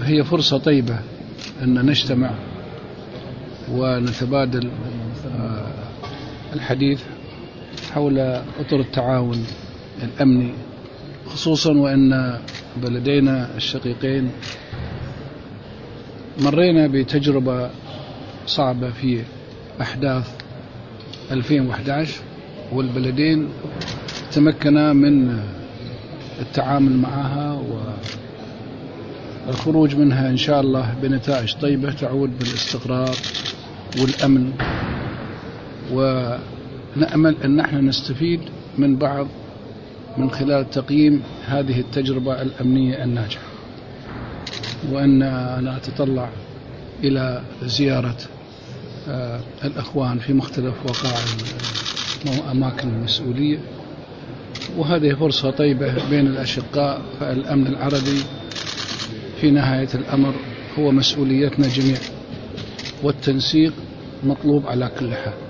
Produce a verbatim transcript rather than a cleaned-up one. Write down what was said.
هي فرصة طيبة أن نجتمع ونتبادل الحديث حول أطر التعاون الأمني، خصوصا وأن بلدينا الشقيقين مرينا بتجربة صعبة في أحداث ألفين وأحد عشر، والبلدين تمكنا من التعامل معها والخروج منها إن شاء الله بنتائج طيبة تعود بالاستقرار والأمن، ونأمل أن نحن نستفيد من بعض من خلال تقييم هذه التجربة الأمنية الناجحة، وأن أنا أتطلع إلى زيارة الأخوان في مختلف وقائع أماكن المسؤولية، وهذه فرصة طيبة بين الأشقاء. فالأمن العربي في نهاية الأمر هو مسؤوليتنا جميعا، والتنسيق مطلوب على كل حال.